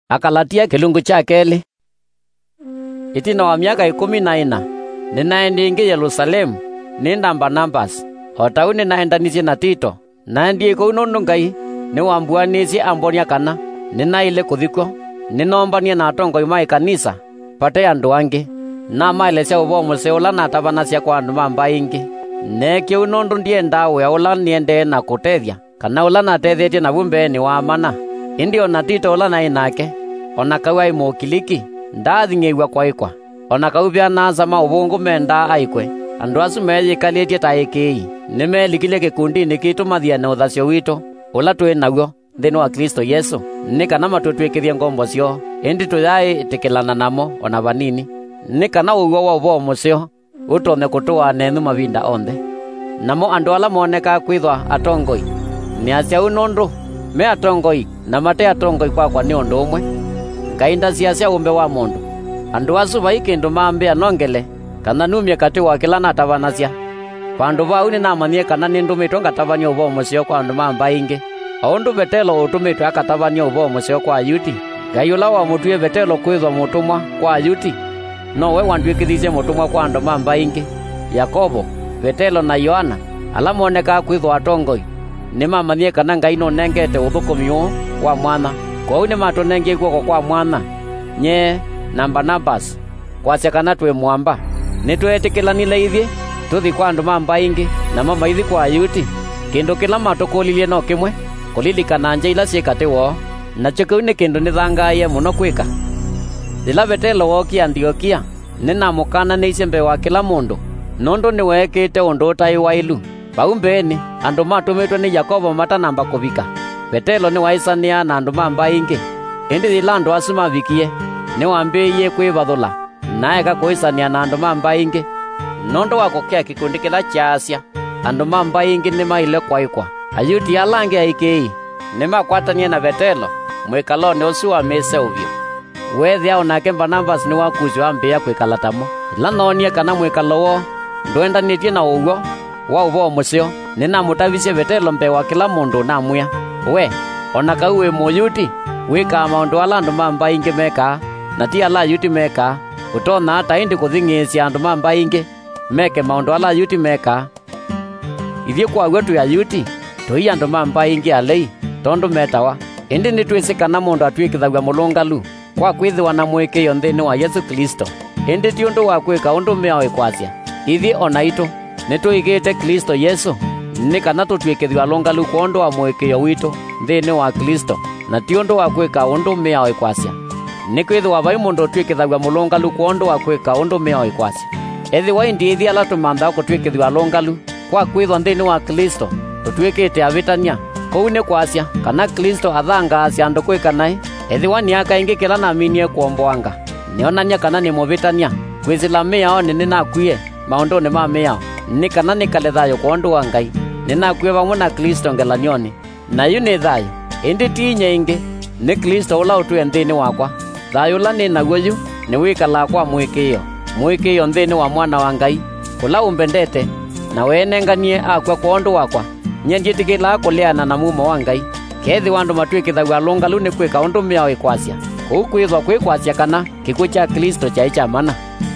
Akalatia kilungu cha keli. Itina wa miaka 14 ninaenda Yerusalemu ninda Barnabas otau ninaendanisi na Tito nandi ko nundu Ngai ni wambuanisi ambonia kana ninaile kuthikwo ninombanie na atongo mai kanisa pate andu angi na mailesya uvomo seola na tavanasya kwa andu mambaingi nekyo unondu ndienda we ola niende na kutethya kana ola na tethetie na vumbeni wa mana indi ona Tito ola na inake ona kawai mokiliki ndathingeiwa kwaikwa ona kauvya nasa mauvungu menda aikwe andu asu meyikalitie ta ikii nimelikile kikundi kitumathia na uthasyo wito ola twi naguo nthini wa Kristo Yesu ni kana matutwikithie ngombo cio indi tuyai tikilana namo ona vanini ni kana uwo wa uvomo cio utone kutua nenu mavinda onthe namo andu ala moneka kwithwa atongoi ni asya unondu me atongoi na mate atongoi kwa ni undu umwe kainda cia umbe wa mundu andu asu vai kindu mambia nongele kana numie kati wa kila na tavanasya pandu vau ni namanie kana ni ndumitwe ngatavania uvomo cio kwa andu mambaingi aundu Petelo utumitwe akatavania uvomo cio kwa Ayuti Ngai ula wamutwie Petelo kwithwa mutumwa kwa Ayuti no we wandwikithisie mutumwa kwa andu mambaingi Yakobo Petelo na Yohana ala moneka kwithwa atongoi ni mamanie kana Ngai no nengete uthukumio wa mwana kwa ni matonengie guoko kwa mwana nye na Barnabas kwasya kana twi mwamba nitwetikilanile ithi tuthi kwa andu mambaingi na mamaithi kwa Ayuti kindu kila matukulilie no kimwe kulilikana nja ila ciikati wo na chikiu ni kindu nithangaie muno kwika ila Petelo woki Antiokia ninamukana niicie mbee wa kila mundu nundu niwekite undu utai wailu vau mbeeni andu matumitwe ni Yakobo matanamba kuvika Petelo ni waisania na andu mambaingi indi ila andu asu mavikie ni wambiie kwivathula naeka kuisania na andu mambaingi nundu wa kukia kikundi kila chaasya andu mambaingi ni maile kwaikwa Ayuti alangi aikii ni makwatanie na Petelo mwikaloni usu wa mise uvyo wethia onake Barnabas ni wakuzi wambia kwikala tamo ila nonie kana mwikalo wo ndwendanitie na uwo wa uvomo cio ninamutavisie Petelo mbee wa kila mundu namwia we ona kau wi Muyuti wika maundu ala andu mambaingi meka na ti ala Ayuti meka utona hata indi kuthingisya andu mambaingi meke maundu ala Ayuti meka ithie kwa wetu ya Ayuti tui andu mambaingi alei tondu metawa indi nitwisikana mundu atwikithagua mulungalu kwa kwithiwa na mwikio nthini wa Yesu Kristo indi ti undu wa kwika undu meao ikwasya ithi ona itu nituigite Kristo Yesu ni kana tutwikithwa lungalu kwa undu wa mwikio witu nthini wa Kristo na ti undu wa kwika undu meao ikwasya ni kwithiwa vai mundu twikithagua mulungalu kwa undu wa kwika undu meao ikwasya ethi wa indi ithi ala tumantha kutwikithwa lungalu kwa kwithwa nthini wa Kristo tutwikite avitania kou ni kwasya kana Kristo athangaasya andu kwikanai ethi wa niaka ingi kila naminie kuomboanga nionania kana ni muvitania kwisila miao nini nakwie maundu ni ma miao ni kana nikale thayo kwa undu wa Ngai ninakwie vamwe na Kristo ngelanioni na yu ni thayo indi ti nyingi ni Kristo ula utue nthini wakwa thayo ula ni naguo yu ni wikala kwa mwikio nthini wa mwana wa Ngai ula umbendete na wenenganie akwa kwa undu wakwa nyenjitikila kuleana na mumo wa Ngai kethi wandu matwikithagua lungalu ni kwika undu meao ikwasya kou kwithwa kwikwasya kana kikuo cha Kristo chai cha mana